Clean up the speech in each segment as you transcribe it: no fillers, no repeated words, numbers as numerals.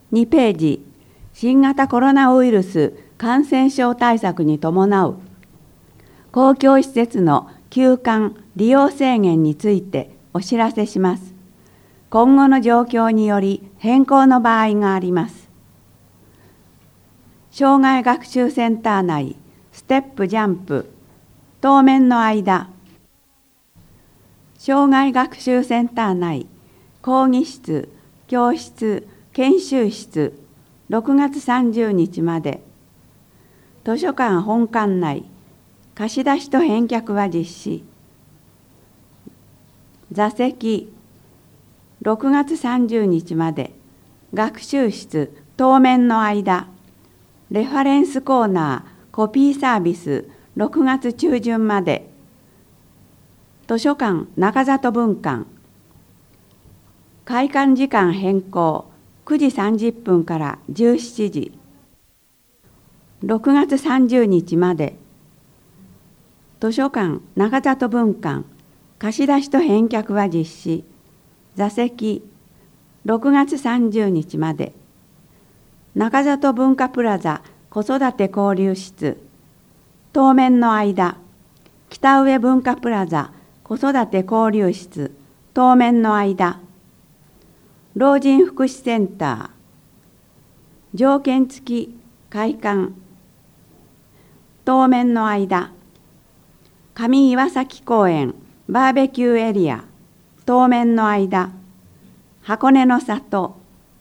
2ページ、新型コロナウイルス感染症対策に伴う公共施設の休館・利用制限についてお知らせします。今後の状況により変更の場合があります。障害学習センター内、ステップジャンプ、当面の間、障害学習センター内、講義室、教室、研修室、6月30日まで。図書館本館内、貸し出しと返却は実施。座席、6月30日まで。学習室、当面の間。レファレンスコーナー、コピーサービス、6月中旬まで。図書館中里分館。開館時間変更、9時30分から17時。6月30日まで。図書館中里分館、貸し出しと返却は実施。座席、6月30日まで。中里文化プラザ子育て交流室、当面の間。北上文化プラザ子育て交流室、当面の間。老人福祉センター、条件付き開館、当面の間。上岩崎公園バーベキューエリア、当面の間。箱根の里、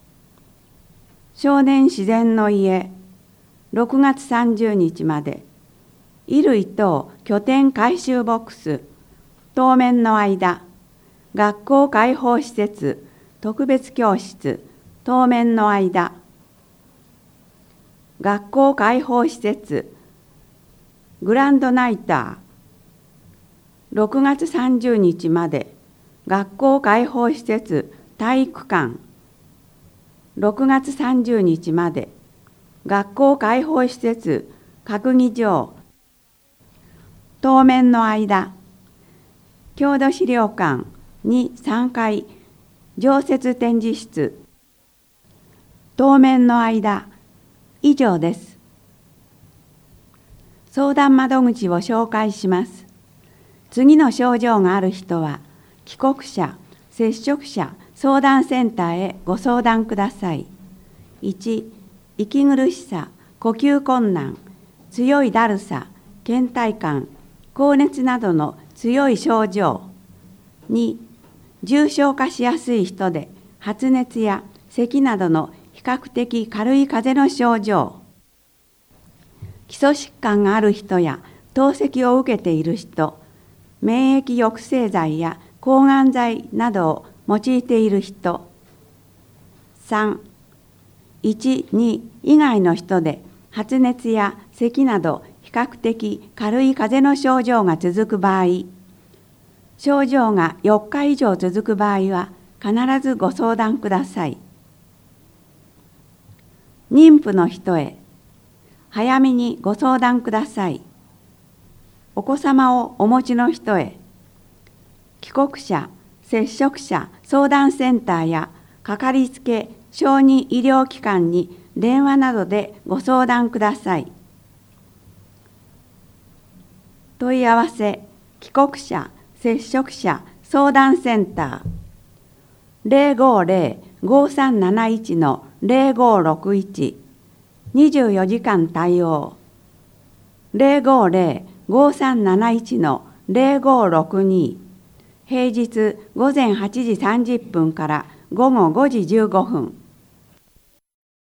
少年自然の家、6月30日まで。衣類等拠点回収ボックス、当面の間。学校開放施設、特別教室、当面の間。学校開放施設、グランドナイター、6月30日まで。学校開放施設、体育館、6月30日まで。学校開放施設、閣議場、当面の間。郷土資料館2、3階、常設展示室、当面の間。以上です。相談窓口を紹介します。次の症状がある人は、帰国者、接触者相談センターへご相談ください。1、息苦しさ、呼吸困難、強いだるさ、倦怠感、高熱などの強い症状。2、重症化しやすい人で発熱や咳などの比較的軽い風邪の症状。基礎疾患がある人や透析を受けている人、免疫抑制剤や抗がん剤などを用いている人。3、1、2以外の人で発熱や咳など比較的軽い風邪の症状が続く場合、症状が4日以上続く場合は必ずご相談ください。妊婦の人へ、早めにご相談ください。お子様をお持ちの人へ、帰国者、接触者相談センターやかかりつけ小児医療機関に電話などでご相談ください。問い合わせ、帰国者、接触者相談センター 050-5371-0561 24時間対応 050-5371-0562 平日午前8時30分から午後5時15分